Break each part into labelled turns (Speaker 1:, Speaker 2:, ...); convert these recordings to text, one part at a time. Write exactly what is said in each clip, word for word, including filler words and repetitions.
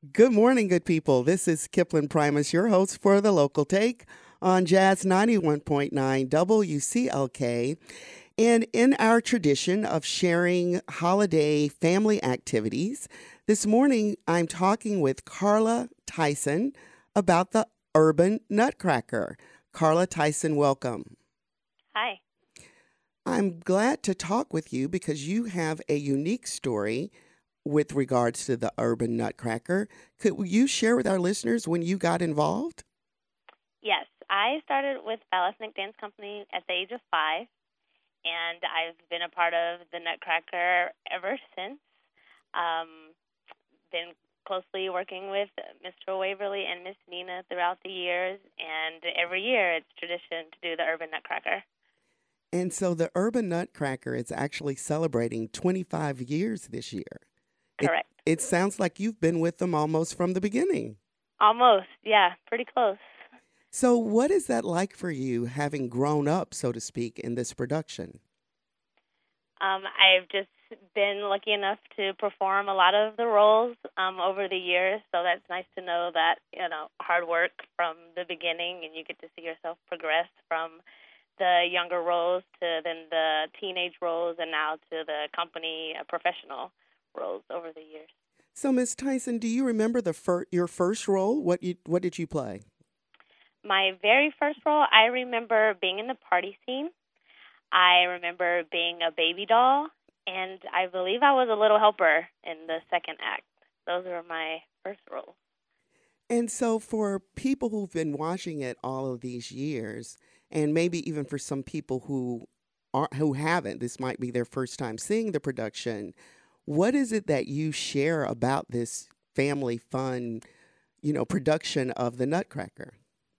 Speaker 1: Good morning, good people. This is Kipling Primus, your host for the Local Take on Jazz ninety-one point nine W C L K. And in our tradition of sharing holiday family activities, this morning I'm talking with Carla Tyson about the Urban Nutcracker. Carla Tyson, welcome.
Speaker 2: Hi.
Speaker 1: I'm glad to talk with you because you have a unique story with regards to the Urban Nutcracker. Could you share with our listeners when you got involved?
Speaker 2: Yes, I started with Ballasnick Dance Company at the age of five, and I've been a part of the Nutcracker ever since. Um, been closely working with Mister Waverly and Miss Nina throughout the years, and every year it's tradition to do the Urban Nutcracker.
Speaker 1: And so the Urban Nutcracker is actually celebrating twenty-five years this year. It,
Speaker 2: Correct.
Speaker 1: it sounds like you've been with them almost from the beginning.
Speaker 2: Almost, yeah, pretty close.
Speaker 1: So what is that like for you, having grown up, so to speak, in this production?
Speaker 2: Um, I've just been lucky enough to perform a lot of the roles um, over the years, so that's nice to know that, you know, hard work from the beginning, and you get to see yourself progress from the younger roles to then the teenage roles and now to the company uh, professional roles over the years.
Speaker 1: So, Miss Tyson, do you remember the fir- your first role? What you what did you play?
Speaker 2: My very first role, I remember being in the party scene. I remember being a baby doll, and I believe I was a little helper in the second act. Those were my first roles.
Speaker 1: And so, for people who've been watching it all of these years, and maybe even for some people who aren't, who haven't, this might be their first time seeing the production. What is it that you share about this family fun, you know, production of the Nutcracker?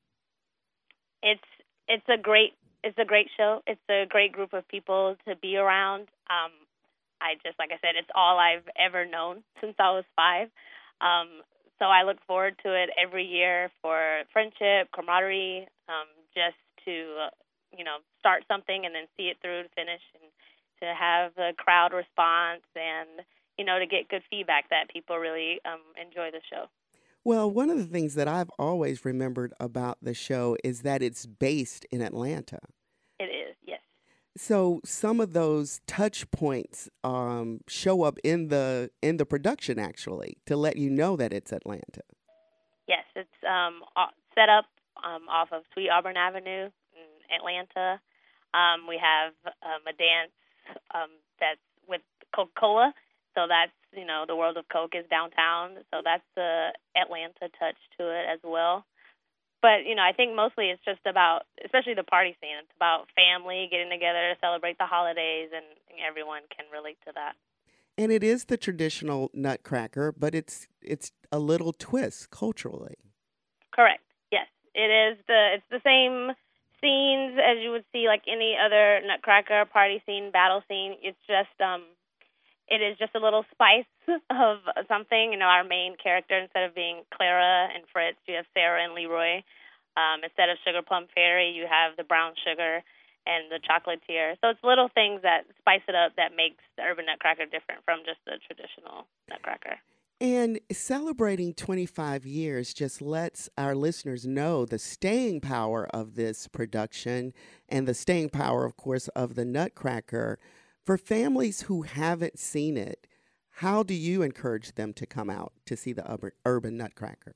Speaker 2: It's it's a great it's a great show. It's a great group of people to be around. Um, I just like I said, it's all I've ever known since I was five. Um, so I look forward to it every year for friendship, camaraderie, um, just to uh, you know start something and then see it through to finish, and to have a crowd response, and you know to get good feedback that people really um, enjoy the show.
Speaker 1: Well, one of the things that I've always remembered about the show is that it's based in Atlanta.
Speaker 2: It is, yes.
Speaker 1: So some of those touch points um, show up in the in the production actually to let you know that it's Atlanta.
Speaker 2: Yes, it's um, o- set up um, off of Sweet Auburn Avenue in Atlanta. Um, we have um, a dance um, that's with Coca-Cola, so that's, you know, the World of Coke is downtown, so that's the Atlanta touch to it as well. But, you know, I think mostly it's just about, especially the party scene, it's about family getting together to celebrate the holidays, and everyone can relate to that.
Speaker 1: And it is the traditional Nutcracker, but it's it's a little twist culturally.
Speaker 2: Correct. Yes, it is the it's the same scenes as you would see like any other Nutcracker party scene, battle scene. It's just um, it is just a little spice of something. You know, our main character, instead of being Clara and Fritz, you have Sarah and Leroy. Um, instead of Sugar Plum Fairy, you have the brown sugar and the chocolatier. So it's little things that spice it up that makes the Urban Nutcracker different from just the traditional Nutcracker.
Speaker 1: And celebrating twenty-five years just lets our listeners know the staying power of this production and the staying power, of course, of the Nutcracker. For families who haven't seen it, how do you encourage them to come out to see the Urban Urban Nutcracker?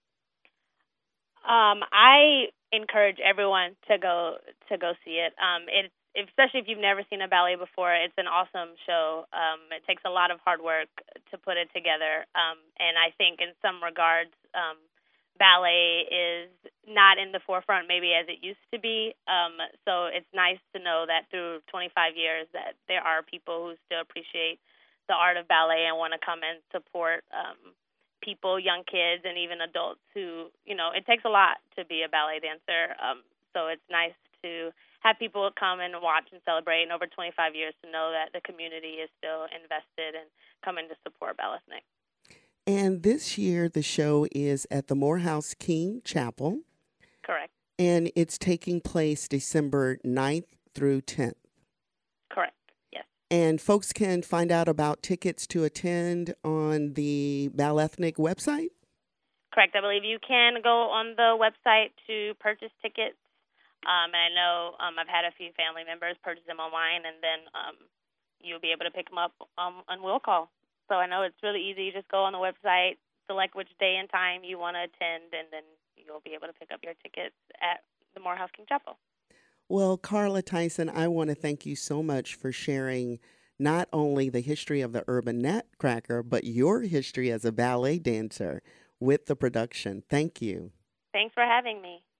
Speaker 2: Um, I encourage everyone to go to go see it. Um, it especially if you've never seen a ballet before, it's an awesome show. Um, it takes a lot of hard work to put it together, um, and I think in some regards, um, ballet is not in the forefront maybe as it used to be. Um, so it's nice to know that through twenty-five years that there are people who still appreciate the art of ballet and want to come and support um, people, young kids, and even adults who, you know, it takes a lot to be a ballet dancer. Um, so it's nice to have people come and watch and celebrate, and over twenty-five years to know that the community is still invested and coming to support Ballasnick.
Speaker 1: And this year, the show is at the Morehouse King Chapel,
Speaker 2: Correct.
Speaker 1: and it's taking place December ninth through tenth.
Speaker 2: Correct, yes.
Speaker 1: And folks can find out about tickets to attend on the Ballasnick website?
Speaker 2: Correct. I believe you can go on the website to purchase tickets. Um, and I know um, I've had a few family members purchase them online, and then um, you'll be able to pick them up um, on will call. So I know it's really easy. You just go on the website, select which day and time you want to attend, and then you'll be able to pick up your tickets at the Morehouse King Chapel.
Speaker 1: Well, Carla Tyson, I want to thank you so much for sharing not only the history of the Urban Nutcracker, but your history as a ballet dancer with the production. Thank you.
Speaker 2: Thanks for having me.